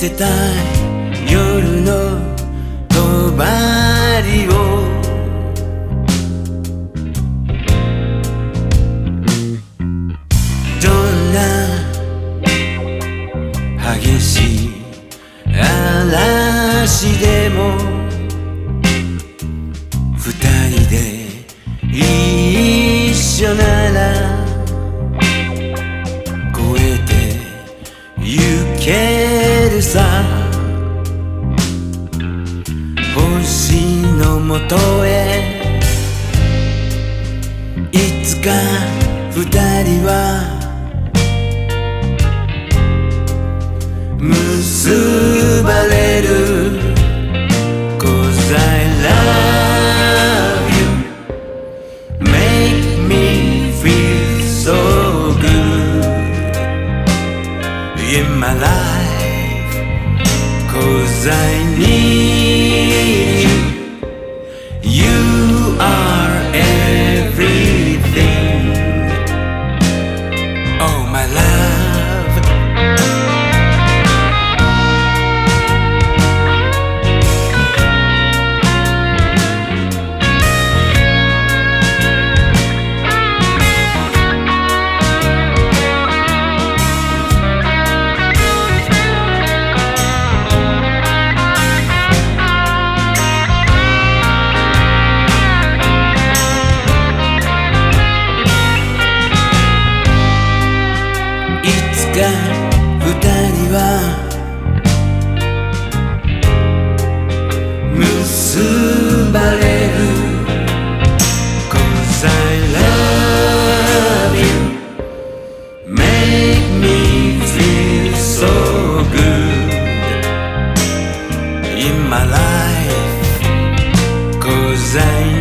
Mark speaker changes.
Speaker 1: せたい夜の帳をどんな激しい嵐でも二人で一緒なら越えてゆけるさ星のもとへいつか二人は結ばれる Cause I love you Make me feel so good In my life Cause I need you You are everything Oh my love二人は結ばれる Cause I love you Make me feel so good In my life Cause I